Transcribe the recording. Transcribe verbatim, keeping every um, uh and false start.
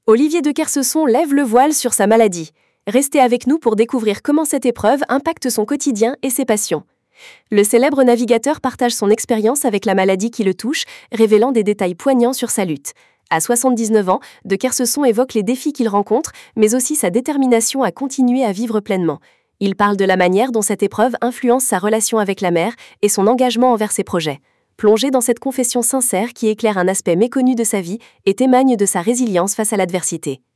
Olivier de Kersauzon lève le voile sur sa maladie. Restez avec nous pour découvrir comment cette épreuve impacte son quotidien et ses passions. Le célèbre navigateur partage son expérience avec la maladie qui le touche, révélant des détails poignants sur sa lutte. À soixante-dix-neuf ans, de Kersauzon évoque les défis qu'il rencontre, mais aussi sa détermination à continuer à vivre pleinement. Il parle de la manière dont cette épreuve influence sa relation avec la mer et son engagement envers ses projets. Plongé dans cette confession sincère qui éclaire un aspect méconnu de sa vie et témoigne de sa résilience face à l'adversité.